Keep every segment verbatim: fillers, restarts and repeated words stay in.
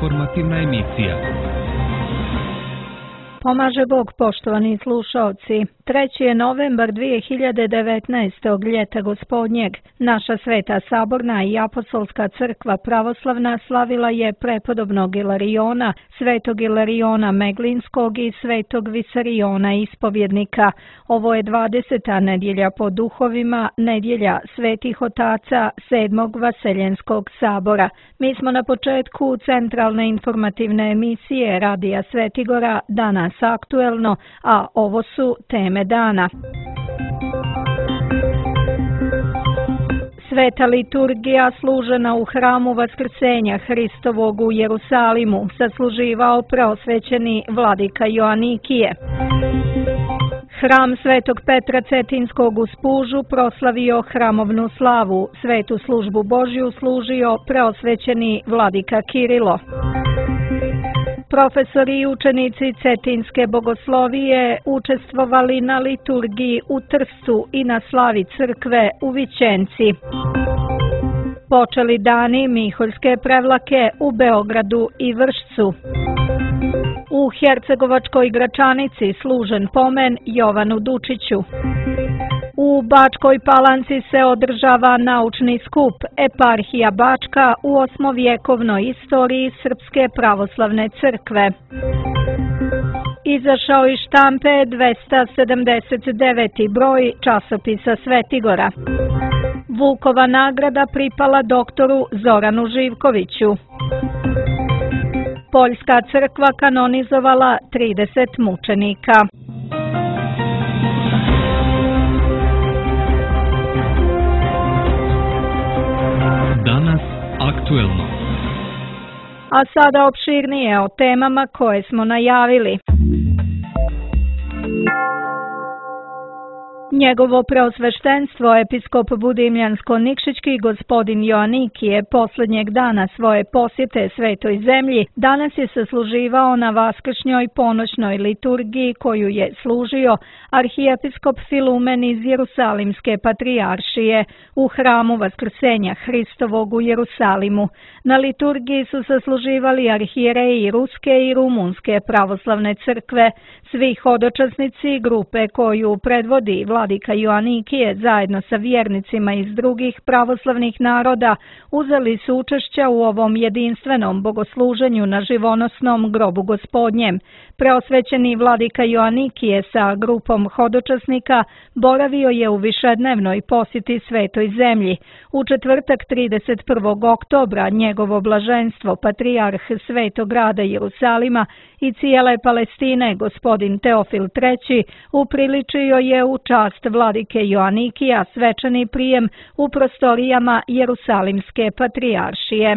informativna emisija. Pomaže Bog, poštovani slušaoci. treći je novembar dvije hiljade devetnaestog. ljeta gospodnjeg. Naša Sveta Saborna i Apostolska crkva pravoslavna slavila je prepodobnog Ilariona, svetog Ilariona Meglinskog i svetog Visariona ispovjednika. Ovo je dvadeseta nedjelja po duhovima, nedjelja svetih otaca sedmog Vaseljenskog sabora. Mi smo na početku centralne informativne emisije Radija Svetigora, danas aktuelno, a ovo su teme dana. Sveta liturgija služena u hramu Vaskrsenja Hristovog u Jerusalimu sasluživao preosvećeni vladika Joanikije. Hram Svetog Petra Cetinskog u Spužu proslavio hramovnu slavu, svetu službu Božju služio preosvećeni vladika Kirilo. Profesori i učenici Cetinske bogoslovije učestvovali na liturgiji u Trstu i na slavi crkve u Vićenci. Počeli dani Miholjske prevlake u Beogradu i Vršcu. U Hercegovačkoj Gračanici služen pomen Jovanu Dučiću. U Bačkoj Palanci se održava naučni skup Eparhija Bačka u osmovjekovnoj istoriji Srpske pravoslavne crkve. Izašao iz štampe dvesta sedamdeset deveti. broj časopisa Svetigora. Vukova nagrada pripala doktoru Zoranu Živkoviću. Poljska crkva kanonizovala trideset mučenika. Danas aktuelno. A sada opširnije o temama koje smo najavili. Njegovo preosveštenstvo episkop Budimljansko-Nikšićki gospodin Joanikije posljednjeg dana svoje posjete Svetoj zemlji danas je sasluživao na vaskršnjoj ponoćnoj liturgiji koju je služio arhijepiskop Filumen iz Jerusalimske patrijaršije u hramu Vaskrsenja Hristovog u Jerusalimu. Na liturgiji su sasluživali arhijereji Ruske i Rumunske pravoslavne crkve, svi hodočasnici grupe koju predvodi vladika Joanikije zajedno sa vjernicima iz drugih pravoslavnih naroda uzeli su učešća u ovom jedinstvenom bogosluženju na živonosnom grobu gospodnjem. Preosvećeni vladika Joanikije sa grupom hodočasnika boravio je u višednevnoj posjeti Svetoj zemlji. U četvrtak trideset prvog oktobra njegovo blaženstvo patrijarh Svetog grada Jerusalima i cijele Palestine gospodin Teofil treći upriličio je u čast vladike Joanikija svečani prijem u prostorijama Jerusalimske patrijaršije.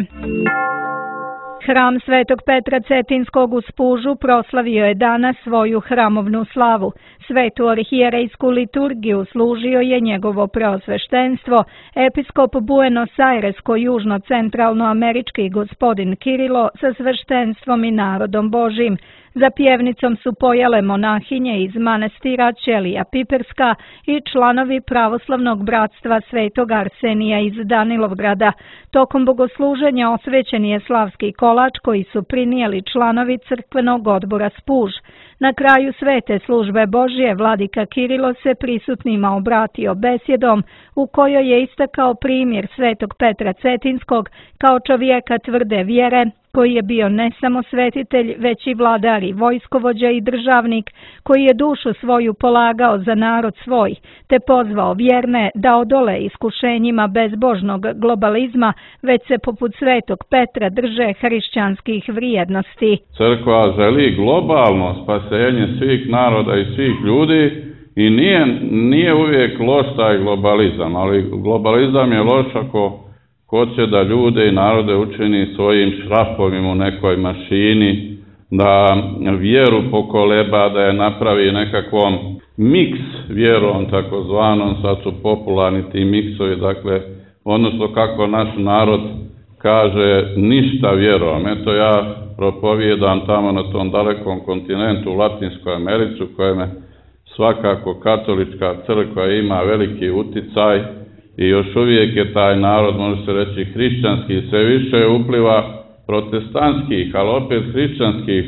Hram Svetog Petra Cetinskog u Spužu proslavio je danas svoju hramovnu slavu. Svetu arhijerejsku liturgiju služio je njegovo preosveštenstvo, episkop Buenos Airesko-južno-centralnoamerički gospodin Kirilo sa sveštenstvom i narodom Božim. Za pjevnicom su pojale monahinje iz manastira Ćelija Piperska i članovi pravoslavnog bratstva Svetog Arsenija iz Danilovgrada. Tokom bogosluženja osvećen je slavski kolač koji su prinijeli članovi crkvenog odbora Spuž. Na kraju svete službe Božje vladika Kirilo se prisutnima obratio besjedom u kojoj je istakao primjer Svetog Petra Cetinskog kao čovjeka tvrde vjere, koji je bio ne samo svetitelj, već i vladar i vojskovođa i državnik, koji je dušu svoju polagao za narod svoj, te pozvao vjerne da odole iskušenjima bezbožnog globalizma, već se poput Svetog Petra drže hrišćanskih vrijednosti. Crkva želi globalno spasenje svih naroda i svih ljudi i nije, nije uvijek loš taj globalizam, ali globalizam je loš ako hoće da ljude i narode učini svojim šrafovima u nekoj mašini, da vjeru pokoleba, da je napravi nekakvom miks vjerom takozvanom, sad su popularni ti miksovi, dakle, odnosno kako naš narod kaže ništa vjerom. Eto ja propovijedam tamo na tom dalekom kontinentu u Latinskoj Americi, u kojem svakako katolička crkva ima veliki uticaj i još uvijek je taj narod, može se reći, hrišćanski, sve više upliva protestantskih, ali opet hrišćanskih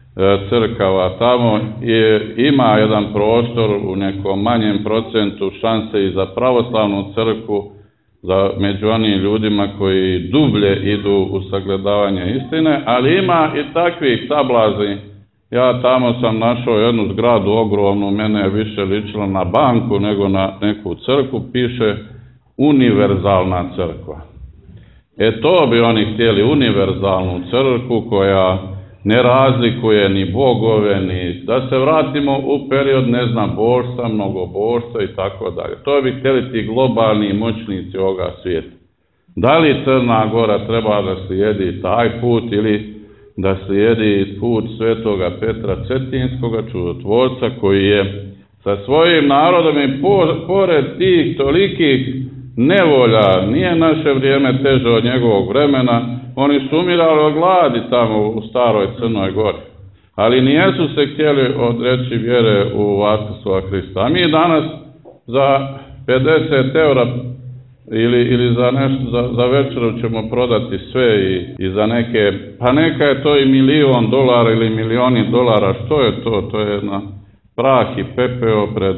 crkava, tamo je, ima jedan prostor u nekom manjem procentu šanse i za pravoslavnu crkvu, za među onim ljudima koji dublje idu u sagledavanje istine, ali ima i takvih sablazni. Ja tamo sam našao jednu zgradu ogromnu, mene je više ličilo na banku nego na neku crkvu, piše univerzalna crkva. E to bi oni htjeli, univerzalnu crkvu koja ne razlikuje ni bogove, ni da se vratimo u period, ne znam, božstva, mnogobožstva i tako dalje. To bi htjeli ti globalni moćnici ovoga svijeta. Da li Crna Gora treba da slijedi taj put ili da slijedi put svetoga Petra Cetinskoga, čudotvorca, koji je sa svojim narodom i pored tih tolikih nevolja, nije naše vrijeme teže od njegovog vremena, oni su umirali od gladi tamo u staroj Crnoj Gori. Ali nijesu se htjeli odreći vjere u Vaskrsloga Hrista. A mi danas za pedeset eura ili, ili za, nešto, za, za večeru ćemo prodati sve i, i za neke, pa neka je to i milion dolara ili milioni dolara. Što je to? To je jedna prah i pepeo pred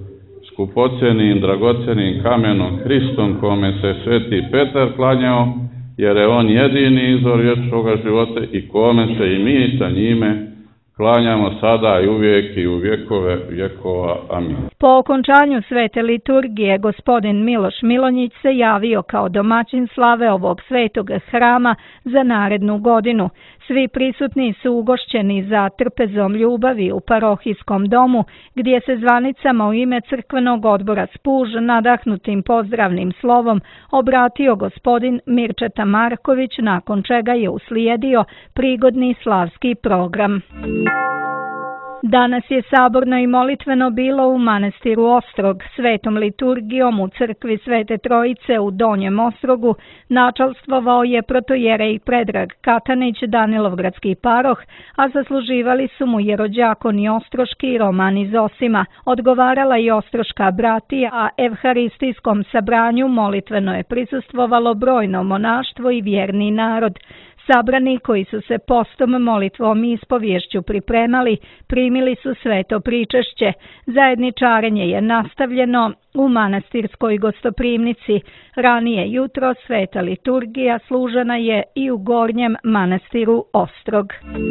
skupocenim, dragocenim kamenom Hristom, kome se sveti Petar klanjao, jer je on jedini izvor vječnoga života i kome se i mi sa njime klanjamo sada i uvijek i u vjekove vjekova. Amin. Po okončanju svete liturgije, gospodin Miloš Milonjić se javio kao domaćin slave ovog svetog hrama za narednu godinu. Svi prisutni su ugošćeni za trpezom ljubavi u parohijskom domu, gdje se zvanicama u ime crkvenog odbora Spuž nadahnutim pozdravnim slovom obratio gospodin Mirčeta Marković, nakon čega je uslijedio prigodni slavski program. Danas je saborno i molitveno bilo u manastiru Ostrog. Svetom liturgijom u crkvi Svete Trojice u Donjem Ostrogu načalstvovao je protojerej Predrag Katanić, Danilovgradski paroh, a zasluživali su mu jerođakoni ostroški i Roman iz Osima. Odgovarala i ostroška bratija, a evharistijskom sabranju molitveno je prisustvovalo brojno monaštvo i vjerni narod. Sabrani koji su se postom, molitvom i ispovješću pripremali, primili su sveto pričešće. Zajedničarenje je nastavljeno u manastirskoj gostoprimnici. Ranije jutro sveta liturgija služena je i u Gornjem manastiru Ostrog.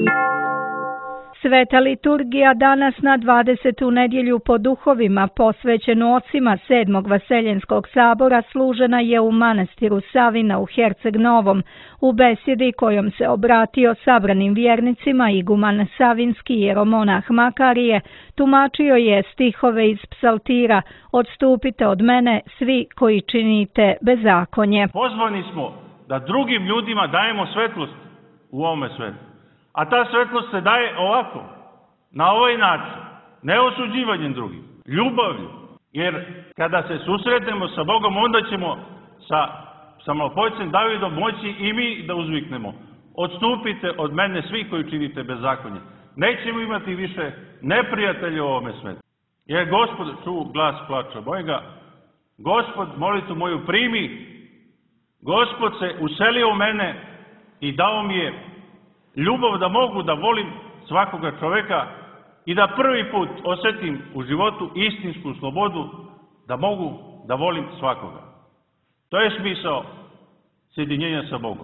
Sveta liturgija danas na dvadesetu nedjelju po duhovima posvećenu ocima sedmog Vaseljenskog sabora služena je u manastiru Savina u Herceg Novom. U besjedi kojom se obratio sabranim vjernicima iguman savinski jeromonah Makarije tumačio je stihove iz psaltira: odstupite od mene svi koji činite bezakonje. Pozvani smo da drugim ljudima dajemo svetlost u ovome svetu. A ta svetlost se daje ovako, na ovaj način, ne osuđivanjem drugih, ljubavlju. Jer kada se susretnemo sa Bogom, onda ćemo sa samopoljcem Davidom moći i mi da uzviknemo: odstupite od mene svi koji činite bezakonje. Nećemo imati više neprijatelja u ovome svetu. Jer Gospod, ču glas plača mojega, Gospod molitvu moju primi, Gospod se uselio u mene i dao mi je ljubav da mogu da volim svakoga čoveka i da prvi put osjetim u životu istinsku slobodu da mogu da volim svakoga. To je smisao sjedinjenja sa Bogom.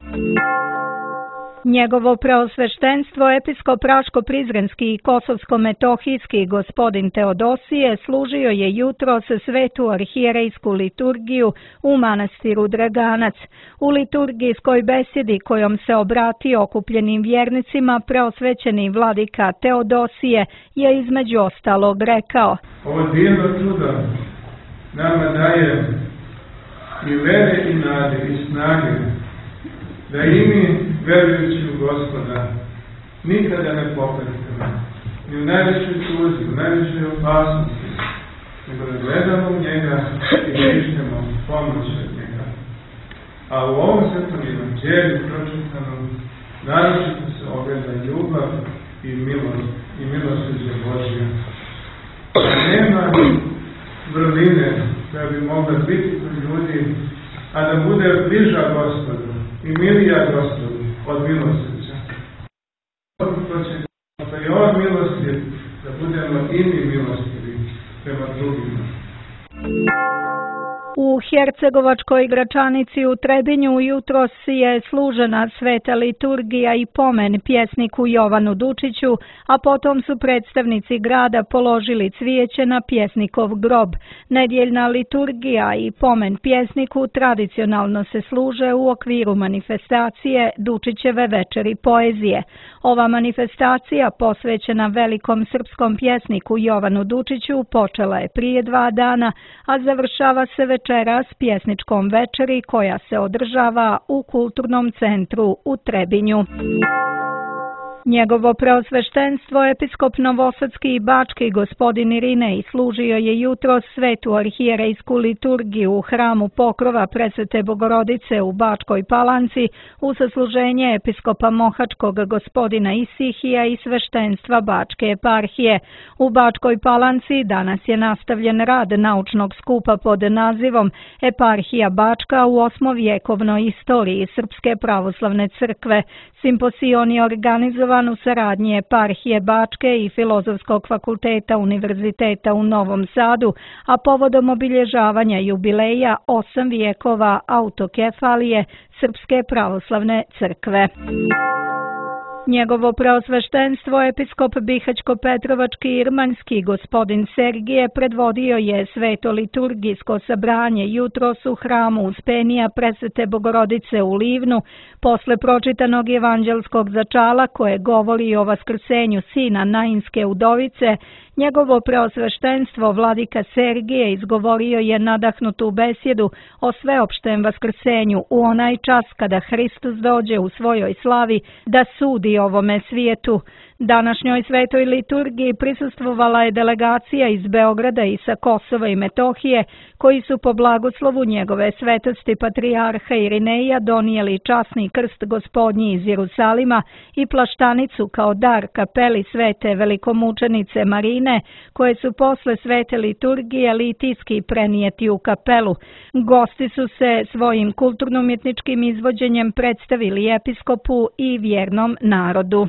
Njegovo preosveštenstvo episkop Raško-Prizrenski i Kosovsko-Metohijski gospodin Teodosije služio je jutros svetu arhijerejsku liturgiju u manastiru Draganac. U liturgijskoj besjedi kojom se obratio okupljenim vjernicima preosvećeni vladika Teodosije je između ostalog rekao: ovo divno čudo nama daje i vere i nade i snage, da i mi, verujući u Gospoda, nikada ne pokleknemo, ni u najvećoj tuzi, u najvećoj opasnosti, nego da gledamo u njega i prižnemo pomoć od njega. A u ovom svetom evanđelju pročitanom naročito se ogleda ljubav i milost i milosrđe Božja. Nema vrline koja bi mogla biti kod ljudi, a da bude bliža Gospodu i milija Gospodu od milosrđa. To će da je on milostiv, da budemo i mi milostivi prema drugima. U Hercegovačkoj Gračanici u Trebinju jutros je služena sveta liturgija i pomen pjesniku Jovanu Dučiću, a potom su predstavnici grada položili cvijeće na pjesnikov grob. Nedjeljna liturgija i pomen pjesniku tradicionalno se služe u okviru manifestacije Dučićeve večeri poezije. Ova manifestacija, posvećena velikom srpskom pjesniku Jovanu Dučiću, počela je prije dva dana, a završava se večeras pjesničkom večeri koja se održava u Kulturnom centru u Trebinju. Njegovo preosveštenstvo episkop Novosadski i Bački gospodin Irinej služio je jutros svetu arhijerejsku liturgiju u hramu Pokrova Presvete Bogorodice u Bačkoj Palanci u sasluženje episkopa Mohačkog gospodina Isihija i sveštenstva Bačke eparhije. U Bačkoj Palanci danas je nastavljen rad naučnog skupa pod nazivom Eparhija Bačka u osmovjekovnoj istoriji Srpske pravoslavne crkve. Simposion je organizovan u saradnji eparhije Bačke i Filozofskog fakulteta Univerziteta u Novom Sadu, a povodom obilježavanja jubileja osam vijekova autokefalije Srpske pravoslavne crkve. Njegovo preosveštenstvo episkop Bihaćko-Petrovački Irmanski gospodin Sergije predvodio je sveto liturgijsko sabranje jutros u hramu Uspenija Presvete Bogorodice u Livnu, posle pročitanog evanđelskog začala koje govori o vaskrsenju sina Nainske udovice. Njegovo preosveštenstvo vladika Sergije izgovorio je nadahnutu besjedu o sveopštem vaskrsenju u onaj čas kada Hristos dođe u svojoj slavi da sudi ovome svijetu. Današnjoj svetoj liturgiji prisustvovala je delegacija iz Beograda i sa Kosova i Metohije, koji su po blagoslovu njegove svetosti patrijarha Irineja donijeli časni krst gospodnji iz Jerusalima i plaštanicu kao dar kapeli svete velikomučenice Marine, koje su posle svete liturgije litijski prenijeti u kapelu. Gosti su se svojim kulturno-umjetničkim izvođenjem predstavili episkopu i vjernom narodu.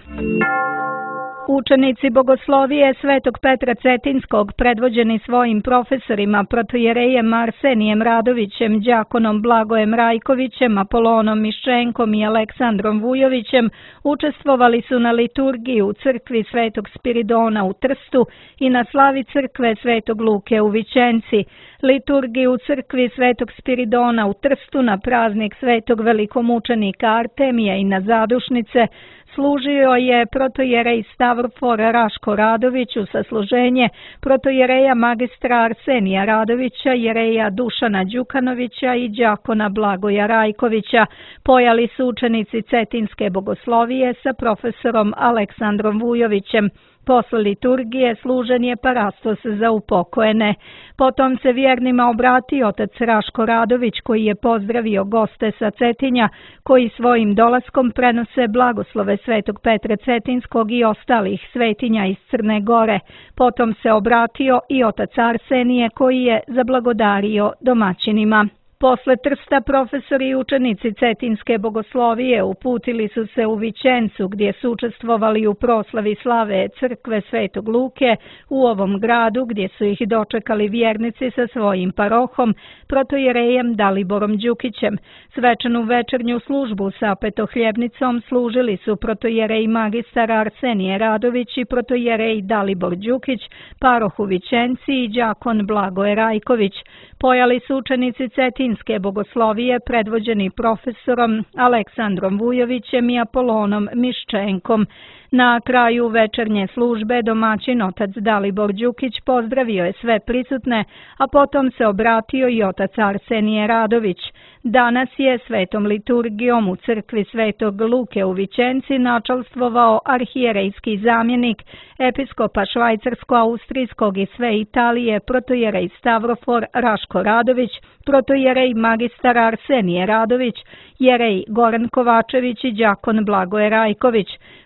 Učenici bogoslovije Svetog Petra Cetinskog, predvođeni svojim profesorima protojerejem Arsenijem Radovićem, đakonom Blagojem Rajkovićem, Apolonom Miščenkom i Aleksandrom Vujovićem, učestvovali su na liturgiji u crkvi Svetog Spiridona u Trstu i na slavi crkve Svetog Luke u Vićenci. Liturgiju u crkvi Svetog Spiridona u Trstu na praznik Svetog velikomučenika Artemija i na zadušnice služio je protojerej Stavrofor Raško Radović u sasluženje protojereja magistra Arsenija Radovića, jereja Dušana Đukanovića i đakona Blagoja Rajkovića. Pojali su učenici Cetinske bogoslovije sa profesorom Aleksandrom Vujovićem. Posle liturgije služen je parastos za upokojene. Potom se vjernima obratio otac Raško Radović, koji je pozdravio goste sa Cetinja, koji svojim dolaskom prenose blagoslove Svetog Petra Cetinskog i ostalih svetinja iz Crne Gore. Potom se obratio i otac Arsenije, koji je zablagodario domaćinima. Posle Trsta profesori i učenici Cetinske bogoslovije uputili su se u Vićencu, gdje su učestvovali u proslavi slave crkve Svetog Luke u ovom gradu, gdje su ih dočekali vjernici sa svojim parohom, protojerejem Daliborom Đukićem. Svečanu večernju službu sa petohljebnicom služili su protojerej magistar Arsenije Radović i protojerej Dalibor Đukić, paroh u Vićenci i đakon Blagoje Rajković. Pojali su učenici Cetinske bogoslovije predvođeni profesorom Aleksandrom Vujovićem i Apolonom Miščenkom. Na kraju večernje službe domaćin otac Dalibor Đukić pozdravio je sve prisutne, a potom se obratio i otac Arsenije Radović. Danas je svetom liturgijom u crkvi Svetog Luke u Vićenci načalstvovao arhijerejski zamjenik episkopa švajcarsko-austrijskog i sve Italije protojerej Stavrofor Raško Radović, protojerej magistar Arsenije Radović, jerej Goran Kovačević i đakon Blagoje Rajković.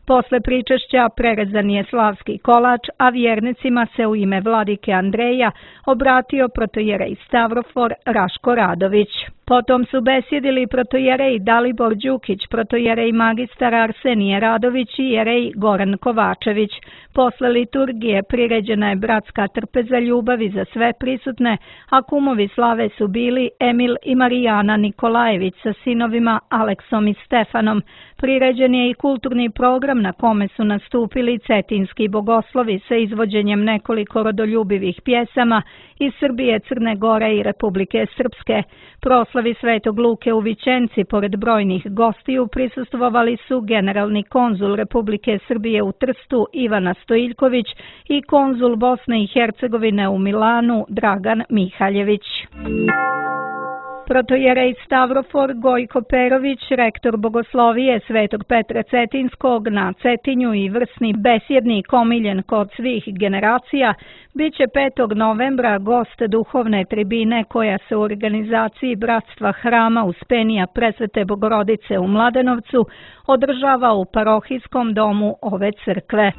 Posle pričešća prerezan je slavski kolač, a vjernicima se u ime vladike Andreja obratio protojerej Stavrofor Raško Radović. Potom su besjedili protojerej Dalibor Đukić, protojerej magistar Arsenije Radović i jerej Goran Kovačević. Posle liturgije priređena je bratska trpeza ljubavi za sve prisutne, a kumovi slave su bili Emil i Marijana Nikolajević sa sinovima Aleksom i Stefanom. Priređen je i kulturni program na kome su nastupili cetinski bogoslovi sa izvođenjem nekoliko rodoljubivih pjesama iz Srbije, Crne Gore i Republike Srpske. Proslavi Svetog Luke u Vićenci, pored brojnih gostiju, prisustvovali su generalni konzul Republike Srbije u Trstu Ivana Stojiljković i konzul Bosne i Hercegovine u Milanu Dragan Mihaljević. Protojerej Stavrofor Gojko Perović, rektor bogoslovije Svetog Petra Cetinskog na Cetinju i vrsni besjednik omiljen kod svih generacija, bit će petog novembra gost duhovne tribine koja se u organizaciji Bratstva Hrama Uspenija Presvete Bogorodice u Mladenovcu održava u parohijskom domu ove crkve.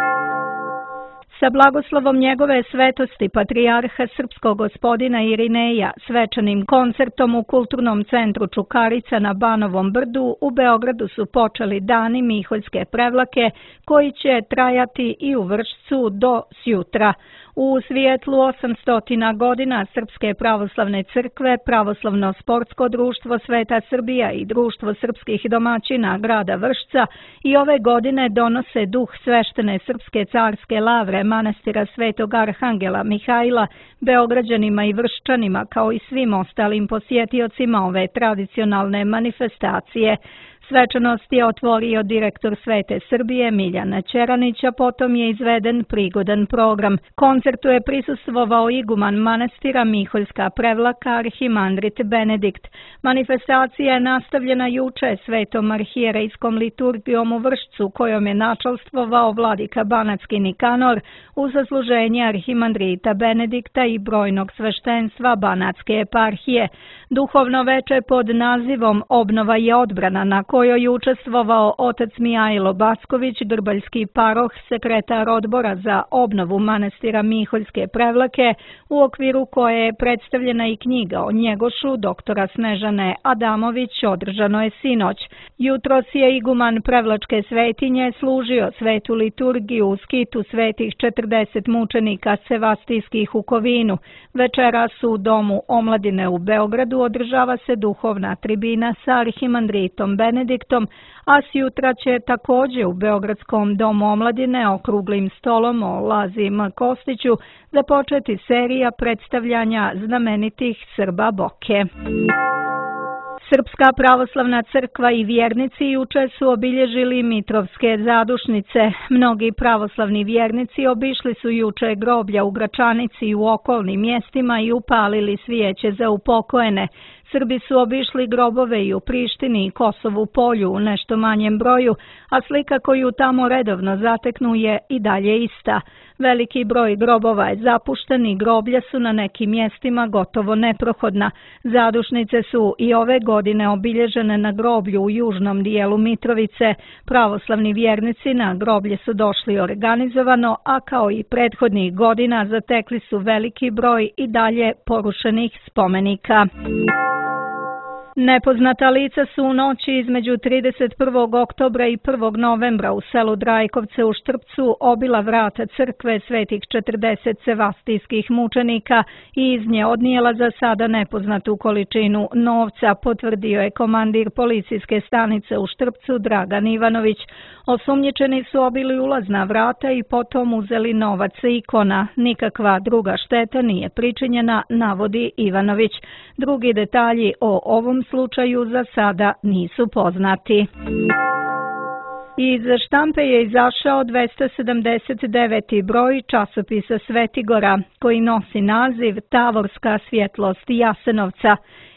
Sa blagoslovom njegove svetosti patrijarha srpskog gospodina Irineja, svečanim koncertom u Kulturnom centru Čukarica na Banovom brdu u Beogradu su počeli dani Miholjske prevlake koji će trajati i u Vršcu do sjutra. U svijetlu osamstotina godina Srpske pravoslavne crkve, Pravoslavno sportsko društvo Sveta Srbija i Društvo srpskih domaćina grada Vršca i ove godine donose duh sveštene srpske carske lavre manastira Svetog Arhangela Mihajla Beograđanima i Vrščanima kao i svim ostalim posjetiocima ove tradicionalne manifestacije. Svečanost je otvorio direktor Svete Srbije Miljan Ćeranić, a potom je izveden prigodan program. Koncertu je prisustvovao iguman manastira Miholjska prevlaka arhimandrit Benedikt. Manifestacija je nastavljena juče svetom arhijerejskom liturgijom u Vršcu, kojom je načalstvovao vladika Banatski Nikanor uz zasluženje arhimandrita Benedikta i brojnog sveštenstva Banatske eparhije. Duhovno veče pod nazivom Obnova i odbrana, na kojoj je učestvovao otac Mijajlo Backović, grbaljski paroh, sekretar odbora za obnovu manastira Miholjske prevlake, u okviru koje je predstavljena i knjiga o Njegošu doktora Snežane Adamović, održano je sinoć. Jutros je iguman Prevlačke svetinje služio svetu liturgiju u skitu svetih četrdeset mučenika sevastijskih u Kovinu. Večeras u Domu omladine u Beogradu održava se duhovna tribina sa arhimandritom Benediktom, a sjutra će također u Beogradskom domu omladine okruglim stolom o Lazi M. Kostiću započeti serija predstavljanja znamenitih Srba Boke. Srpska pravoslavna crkva i vjernici juče su obilježili Mitrovske zadušnice. Mnogi pravoslavni vjernici obišli su juče groblja u Gračanici i u okolnim mjestima i upalili svijeće za upokojene. Srbi su obišli grobove i u Prištini i Kosovu Polju u nešto manjem broju, a slika koju tamo redovno zateknu je i dalje ista. Veliki broj grobova je zapušten i groblja su na nekim mjestima gotovo neprohodna. Zadušnice su i ove godine obilježene na groblju u južnom dijelu Mitrovice. Pravoslavni vjernici na groblje su došli organizovano, a kao i prethodnih godina zatekli su veliki broj i dalje porušenih spomenika. Nepoznata lica su u noći između trideset prvog oktobra i prvog novembra u selu Drajkovce u Štrpcu obila vrata crkve svetih četrdeset sevastijskih mučenika i iz nje odnijela za sada nepoznatu količinu novca, potvrdio je komandir policijske stanice u Štrpcu Dragan Ivanović. Osumnjičeni su obili ulazna vrata i potom uzeli novac i ikona. Nikakva druga šteta nije pričinjena, navodi Ivanović. Drugi detalji o ovom slučaju za sada nisu poznati. Iz štampe je izašao dvesta sedamdeset deveti broj časopisa Svetigora, koji nosi naziv Tavorska svjetlost Jasenovca.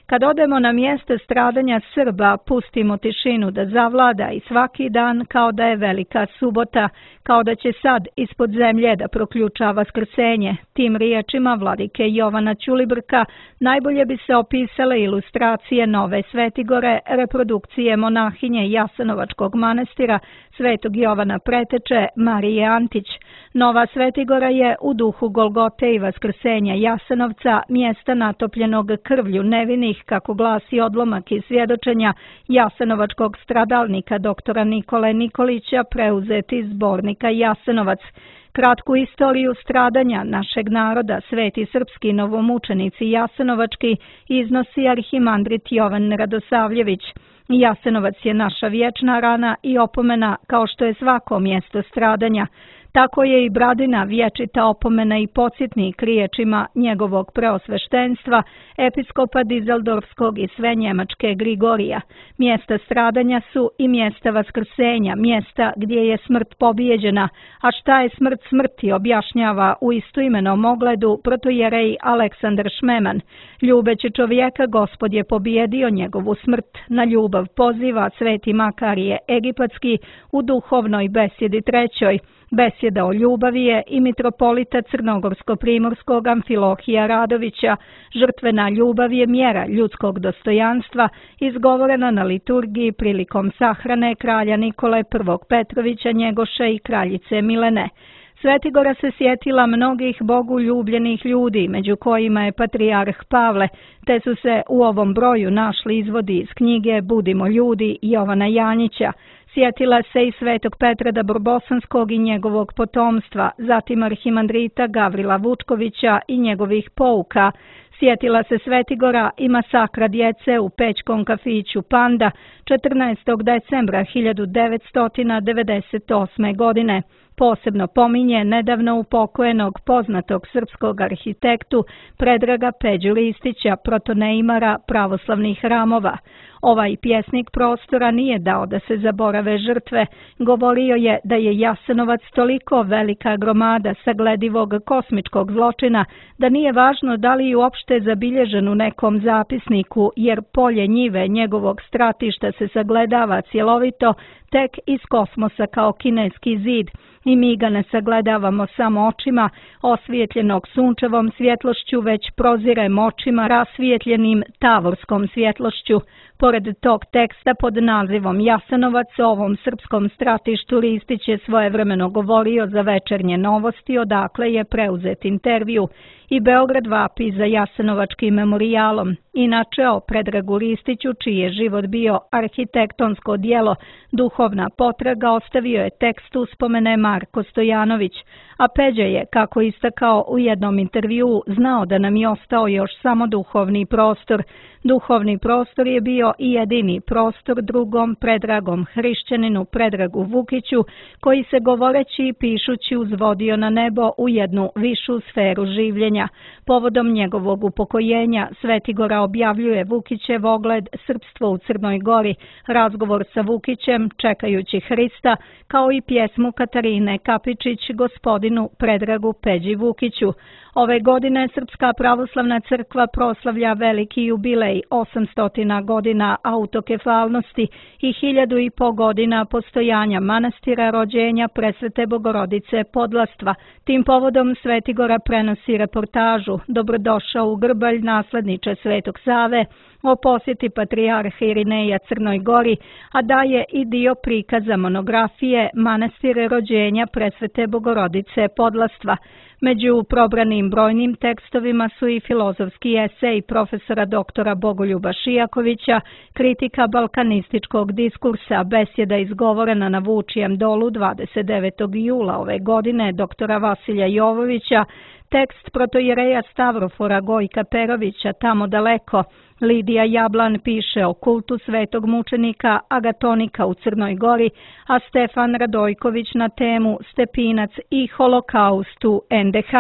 Kad odemo na mjesto stradanja Srba, pustimo tišinu da zavlada i svaki dan kao da je velika subota, kao da će sad ispod zemlje da proključa vaskrsenje. Tim riječima vladike Jovana Ćulibrka najbolje bi se opisale ilustracije Nove Svetigore, reprodukcije monahinje Jasenovačkog manastira Svetog Jovana Preteče Marije Antić. Nova Svetigora je u duhu Golgote i vaskrsenja Jasenovca, mjesta natopljenog krvlju nevinih, kako glasi odlomak iz svjedočenja jasenovačkog stradalnika doktora Nikole Nikolića, preuzeti iz zbornika Jasenovac. Kratku istoriju stradanja našeg naroda sveti srpski novomučenici Jasenovački iznosi arhimandrit Jovan Radosavljević. Jasenovac je naša vječna rana i opomena kao što je svako mjesto stradanja. Tako je i Bradina vječita opomena i podsjetnik riječima njegovog preosveštenstva, episkopa Dizeldorfskog i sve Njemačke Grigorija. Mjesta stradanja su i mjesta vaskrsenja, mjesta gdje je smrt pobijeđena, a šta je smrt smrti objašnjava u istoimenom ogledu protojerej Aleksandar Šmeman. Ljubeći čovjeka Gospod je pobijedio njegovu smrt, na ljubav poziva sveti Makarije Egipatski u duhovnoj besjedi trećoj. Besjeda o ljubavi je i mitropolita Crnogorsko-primorskog Amfilohija Radovića. Žrtvena ljubav je mjera ljudskog dostojanstva, izgovorena na liturgiji prilikom sahrane kralja Nikole I. Petrovića Njegoša i kraljice Milene. Svetigora se sjetila mnogih Bogu ljubljenih ljudi, među kojima je patrijarh Pavle, te su se u ovom broju našli izvodi iz knjige Budimo ljudi Jovana Janjića. Sjetila se i svetog Petra Dabrobosanskog i njegovog potomstva, zatim arhimandrita Gavrila Vučkovića i njegovih pouka. Sjetila se Svetigora i masakra djece u pećkom kafiću Panda četrnaestog decembra hiljadu devetsto devedeset osme. godine. Posebno pominje nedavno upokojenog poznatog srpskog arhitektu Predraga Peđu Ristića, protoneimara pravoslavnih hramova. Ovaj pjesnik prostora nije dao da se zaborave žrtve. Govorio je da je Jasenovac toliko velika gromada sagledivog kosmičkog zločina da nije važno da li je uopšte zabilježen u nekom zapisniku, jer polje njive njegovog stratišta se sagledava cjelovito tek iz kosmosa kao kineski zid. I mi ga ne sagledavamo samo očima osvijetljenog sunčevom svjetlošću, već prozirem očima rasvijetljenim tavorskom svjetlošću. Pored tog teksta pod nazivom Jasenovac o ovom srpskom stratištu Ristić je svojevremeno govorio za Večernje novosti, odakle je preuzet intervju. I Beograd vapi za Jasenovačkim memorijalom. Inače o Predragu Ristiću, čiji je život bio arhitektonsko djelo, duhovna potraga, ostavio je tekst uspomene Marko Stojanović, a Peđa je, kako istakao u jednom intervjuu, znao da nam je ostao još samo duhovni prostor. Duhovni prostor je bio i jedini prostor drugom Predragom hrišćaninu Predragu Vukiću, koji se govoreći i pišući uzvodio na nebo u jednu višu sferu življenja. Povodom njegovog upokojenja Svetigora objavljuje Vukićev ogled Srpstvo u Crnoj Gori, razgovor sa Vukićem čekajući Hrista, kao i pjesmu Katarine Kapičić Gospodinu Predragu Peđi Vukiću. Ove godine Srpska pravoslavna crkva proslavlja veliki jubilej, osamsto godina autokefalnosti i hiljadu i po godina postojanja manastira rođenja Presvete Bogorodice Podlastva. Tim povodom Svetigora prenosi reportažu Dobrodošao u Grbalj, nasledniče Svetog Save, o posjeti patrijarha Irineja Crnoj Gori, a daje i dio prikaza monografije Manastire rođenja Presvete Bogorodice Podlastva. Među probranim brojnim tekstovima su i filozofski esej profesora doktora Bogoljuba Šijakovića, kritika balkanističkog diskursa, besjeda izgovorena na Vučijem dolu dvadeset devetog jula ove godine doktora Vasilja Jovovića, tekst protojereja Stavrofora Gojka Perovića Tamo daleko. Lidija Jablan piše o kultu svetog mučenika Agatonika u Crnoj Gori, a Stefan Radojković na temu Stepinac i holokaust u en de ha.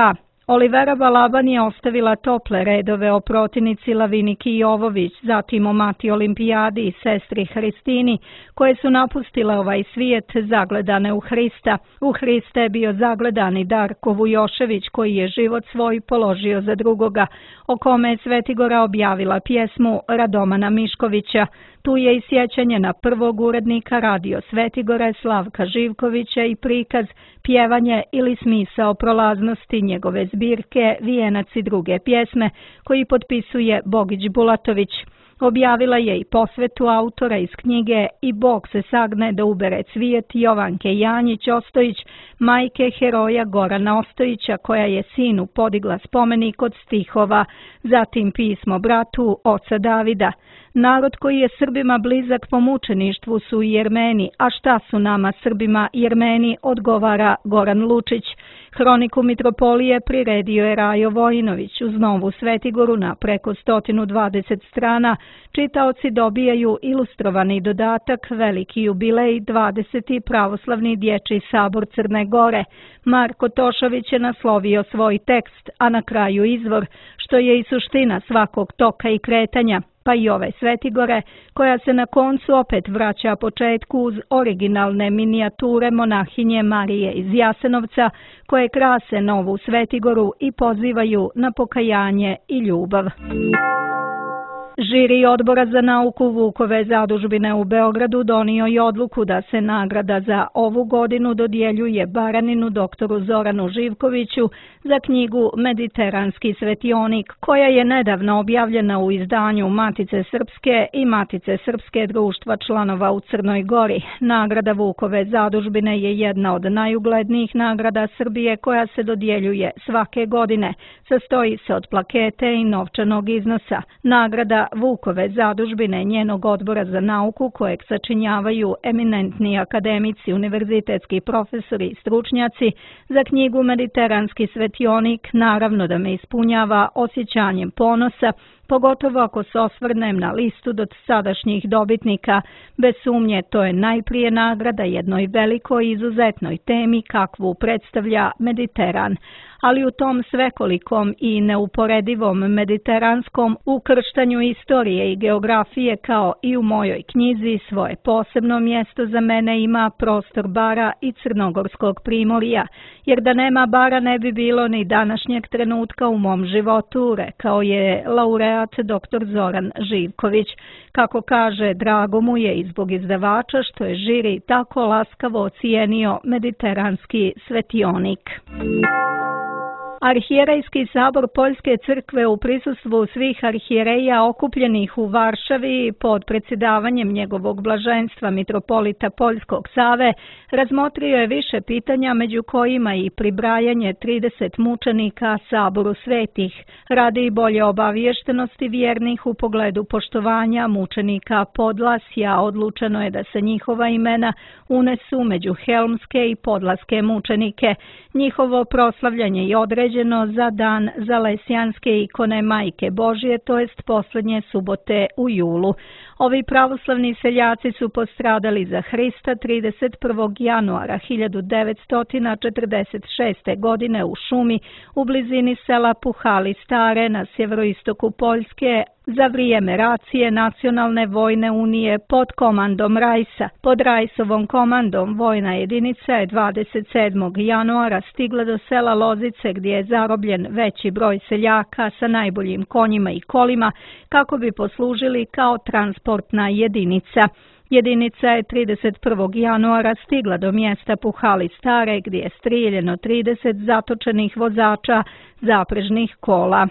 Olivera Balaban je ostavila tople redove o protivnici Laviniki Jovović, zatim o Mati Olimpijadi i sestri Hristini, koje su napustile ovaj svijet zagledane u Hrista. U Hrista je bio zagledan i Darko Vujošević, koji je život svoj položio za drugoga, o kome je Svetigora objavila pjesmu Radomana Miškovića. Tu je i sjećanje na prvog urednika Radio Svetigore Slavka Živkovića i prikaz, pjevanje ili smisao prolaznosti njegove zbirke Vijenac i druge pjesme, koji potpisuje Bogić Bulatović. Objavila je i posvetu autora iz knjige I Bog se sagne da ubere cvijet Jovanke Janjić Ostojić, majke heroja Gorana Ostojića, koja je sinu podigla spomenik od stihova, zatim pismo bratu oca Davida. Narod koji je Srbima blizak po mučeništvu su i Jermeni, a šta su nama Srbima Jermeni, odgovara Goran Lučić. Hroniku mitropolije priredio je Rajo Vojinović. Uz Novu Svetigoru na preko sto dvadeset strana čitaoci dobijaju ilustrovani dodatak Veliki jubilej dvadeseti pravoslavni dječji sabor Crne Gore. Marko Tošović je naslovio svoj tekst, a na kraju izvor, što je i suština svakog toka i kretanja, pa i ove Svetigore, koja se na koncu opet vraća početku uz originalne minijature monahinje Marije iz Jasenovca, koje krase Novu Svetigoru i pozivaju na pokajanje i ljubav. Žiri odbora za nauku Vukove zadužbine u Beogradu donio je odluku da se nagrada za ovu godinu dodjeljuje Baraninu doktoru Zoranu Živkoviću za knjigu Mediteranski svetionik, koja je nedavno objavljena u izdanju Matice Srpske i Matice Srpske društva članova u Crnoj Gori. Nagrada Vukove zadužbine je jedna od najuglednijih nagrada Srbije koja se dodjeljuje svake godine. Sastoji se od plakete i novčanog iznosa. Nagrada Vukove zadužbine njenog odbora za nauku, kojeg sačinjavaju eminentni akademici, univerzitetski profesori i stručnjaci, za knjigu Mediteranski svetionik naravno da me ispunjava osjećanjem ponosa, pogotovo ako se osvrnem na listu do sadašnjih dobitnika. Bez sumnje to je najprije nagrada jednoj velikoj i izuzetnoj temi kakvu predstavlja Mediteran. Ali u tom svekolikom i neuporedivom mediteranskom ukrštanju istorije i geografije, kao i u mojoj knjizi, svoje posebno mjesto za mene ima prostor Bara i Crnogorskog primorja, jer da nema Bara ne bi bilo ni današnjeg trenutka u mom životu, rekao je laureat doktor Zoran Živković. Kako kaže, drago mu je i zbog izdavača što je žiri tako laskavo ocijenio Mediteranski svetionik. Arhijerejski sabor Poljske crkve u prisustvu svih arhijereja okupljenih u Varšavi pod predsjedavanjem njegovog blaženstva mitropolita Poljskog Save razmotrio je više pitanja, među kojima i pribrajanje trideset mučenika saboru svetih. Radi bolje obaviještenosti vjernih u pogledu poštovanja mučenika Podlasja, odlučeno je da se njihova imena unesu među helmske i podlaske mučenike. Njihovo proslavljanje je određeno za dan Zalesjanske ikone Majke Božje, to jest posljednje subote u julu. Ovi pravoslavni seljaci su postradali za Hrista trideset prvog januara hiljadu devetsto četrdeset šeste. godine u šumi u blizini sela Puhali Stare na sjeveroistoku Poljske za vrijeme racije Nacionalne vojne unije pod komandom Rajsa. Pod Rajsovom komandom vojna jedinica je dvadeset sedmog januara stigla do sela Lozice, gdje je zarobljen veći broj seljaka sa najboljim konjima i kolima kako bi poslužili kao transportna jedinica. Jedinica je trideset prvog januara stigla do mjesta Puhali Stare, gdje je strijeljeno trideset zatočenih vozača zaprežnih kola.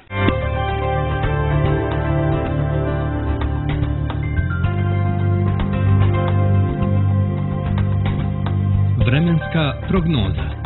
Vremenska prognoza.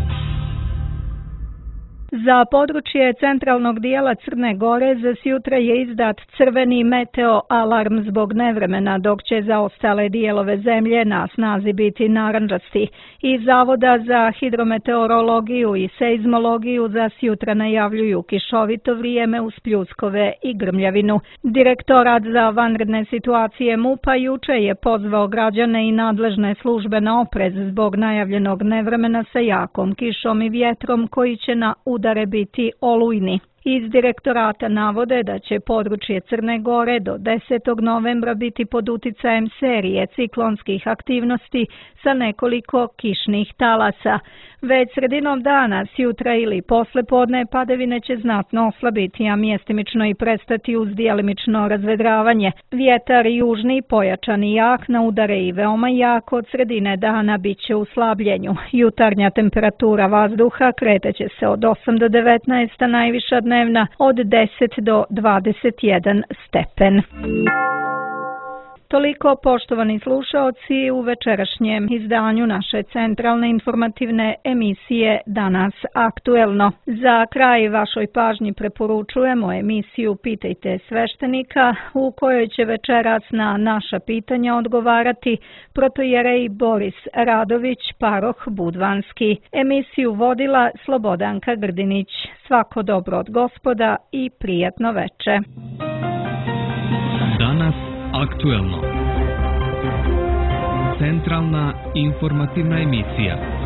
Za područje centralnog dijela Crne Gore za sjutra je izdat crveni meteo alarm zbog nevremena, dok će za ostale dijelove zemlje na snazi biti narandžasti. Iz Zavoda za hidrometeorologiju i seizmologiju za sjutra najavljuju kišovito vrijeme uz pljuskove i grmljavinu. Direktorat za vanredne situacije MUP-a juče je pozvao građane i nadležne službe na oprez zbog najavljenog nevremena sa jakom kišom i vjetrom koji će na udaljenu udare biti olujni. Iz direktorata navode da će područje Crne Gore do desetog novembra biti pod uticajem serije ciklonskih aktivnosti sa nekoliko kišnih talasa. Već sredinom dana, s jutra ili poslepodne, padavine će znatno oslabiti, a mjestimično i prestati uz djelimično razvedravanje. Vjetar južni, pojačan i jak, na udare i veoma jak, od sredine dana bit će u slabljenju. Jutarnja temperatura vazduha kreteće se od osam do devetnaest, a najviša dnevna od deset do dvadeset jedan stepen. Toliko, poštovani slušaoci, u večerašnjem izdanju naše centralne informativne emisije Danas aktuelno. Za kraj vašoj pažnji preporučujemo emisiju Pitajte sveštenika, u kojoj će večeras na naša pitanja odgovarati protojerej Boris Radović, paroh Budvanski. Emisiju vodila Slobodanka Grdinić. Svako dobro od Gospoda i prijatno veče. Danas aktuelno. Centralna informativna emisija.